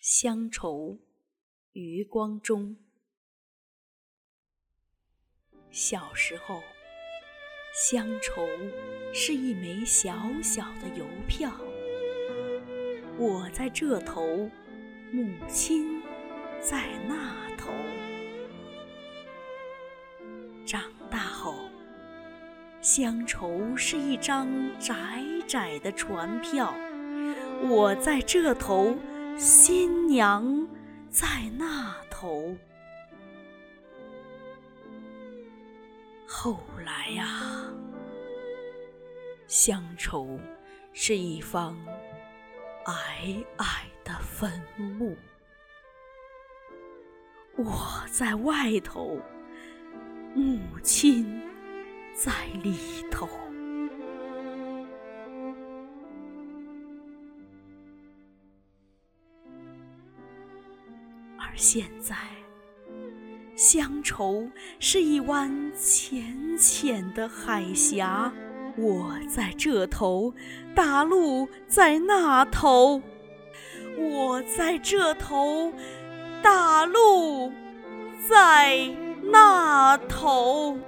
乡愁，余光中。小时候，乡愁是一枚小小的邮票，我在这头，母亲在那头。长大后，乡愁是一张窄窄的船票，我在这头，新娘在那头。后来啊，乡愁是一方皑皑的坟墓，我在外头，母亲在里头。而现在，乡愁是一湾浅浅的海峡，我在这头，大陆在那头。我在这头，大陆在那头。